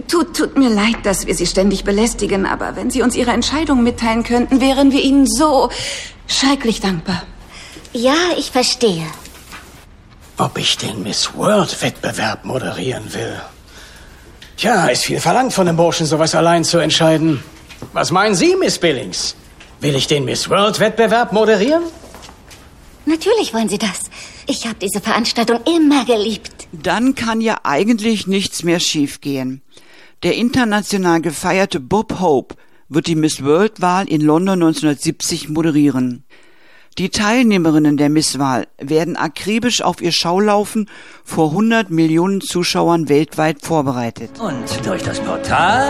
Tut mir leid, dass wir Sie ständig belästigen, aber wenn Sie uns Ihre Entscheidung mitteilen könnten, wären wir Ihnen so schrecklich dankbar. Ja, ich verstehe. Ob ich den Miss World-Wettbewerb moderieren will? Tja, ist viel verlangt von dem Burschen, sowas allein zu entscheiden. Was meinen Sie, Miss Billings? Will ich den Miss World-Wettbewerb moderieren? Natürlich wollen Sie das. Ich habe diese Veranstaltung immer geliebt. Dann kann ja eigentlich nichts mehr schiefgehen. Der international gefeierte Bob Hope wird die Miss World-Wahl in London 1970 moderieren. Die Teilnehmerinnen der Misswahl werden akribisch auf ihr Schaulaufen vor 100 Millionen Zuschauern weltweit vorbereitet. Und durch das Portal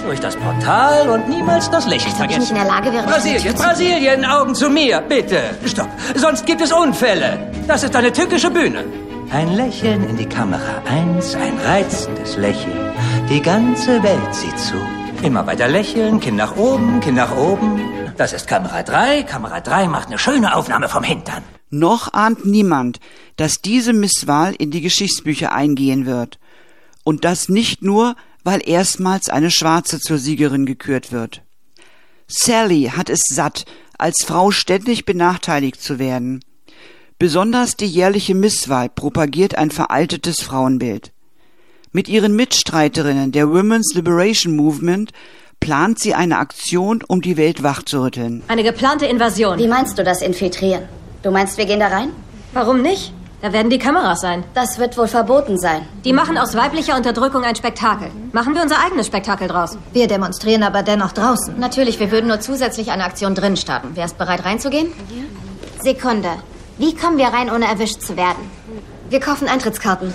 und niemals das Lächeln vergessen. Ich nicht in der Lage wäre. Brasilien, Augen zu mir, bitte. Stopp, sonst gibt es Unfälle. Das ist eine tückische Bühne. Ein Lächeln in die Kamera 1, ein reizendes Lächeln. Die ganze Welt sieht zu. Immer weiter lächeln, Kinn nach oben, Kinn nach oben. Das ist Kamera 3. Kamera 3 macht eine schöne Aufnahme vom Hintern. Noch ahnt niemand, dass diese Misswahl in die Geschichtsbücher eingehen wird. Und das nicht nur, weil erstmals eine Schwarze zur Siegerin gekürt wird. Sally hat es satt, als Frau ständig benachteiligt zu werden. Besonders die jährliche Misswahl propagiert ein veraltetes Frauenbild. Mit ihren Mitstreiterinnen der Women's Liberation Movement plant sie eine Aktion, um die Welt wachzurütteln. Eine geplante Invasion. Wie meinst du das infiltrieren? Du meinst, wir gehen da rein? Warum nicht? Da werden die Kameras sein. Das wird wohl verboten sein. Die machen aus weiblicher Unterdrückung ein Spektakel. Machen wir unser eigenes Spektakel draus. Wir demonstrieren aber dennoch draußen. Natürlich, wir würden nur zusätzlich eine Aktion drin starten. Wärst bereit reinzugehen? Sekunde. Wie kommen wir rein, ohne erwischt zu werden? Wir kaufen Eintrittskarten.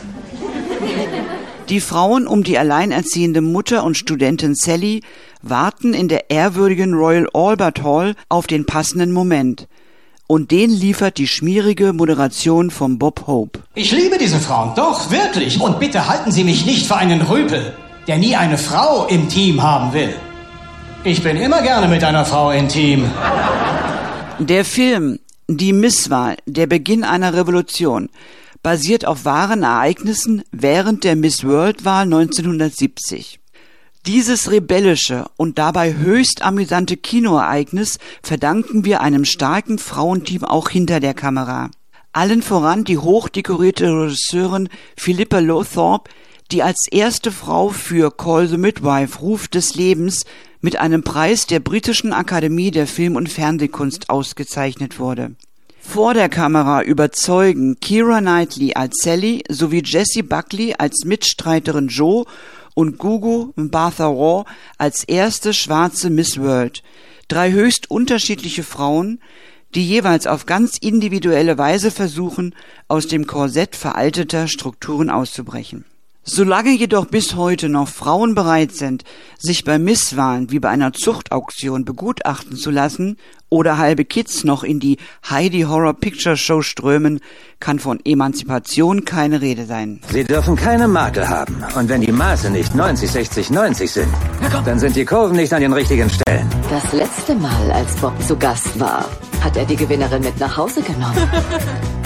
Die Frauen um die alleinerziehende Mutter und Studentin Sally warten in der ehrwürdigen Royal Albert Hall auf den passenden Moment. Und den liefert die schmierige Moderation von Bob Hope. Ich liebe diese Frauen, doch, wirklich. Und bitte halten Sie mich nicht für einen Rüpel, der nie eine Frau im Team haben will. Ich bin immer gerne mit einer Frau im Team. Der Film Die Misswahl, der Beginn einer Revolution, basiert auf wahren Ereignissen während der Miss World-Wahl 1970. Dieses rebellische und dabei höchst amüsante Kinoereignis verdanken wir einem starken Frauenteam auch hinter der Kamera. Allen voran die hochdekorierte Regisseurin Philippa Lowthorpe, die als erste Frau für Call the Midwife, Ruf des Lebens, mit einem Preis der britischen Akademie der Film- und Fernsehkunst ausgezeichnet wurde. Vor der Kamera überzeugen Keira Knightley als Sally sowie Jessie Buckley als Mitstreiterin Jo und Gugu Mbatha-Raw als erste schwarze Miss World. 3 höchst unterschiedliche Frauen, die jeweils auf ganz individuelle Weise versuchen, aus dem Korsett veralteter Strukturen auszubrechen. Solange jedoch bis heute noch Frauen bereit sind, sich bei Misswahlen wie bei einer Zuchtauktion begutachten zu lassen oder halbe Kids noch in die Heidi Horror Picture Show strömen, kann von Emanzipation keine Rede sein. Sie dürfen keine Makel haben. Und wenn die Maße nicht 90, 60, 90 sind, dann sind die Kurven nicht an den richtigen Stellen. Das letzte Mal, als Bob zu Gast war, hat er die Gewinnerin mit nach Hause genommen.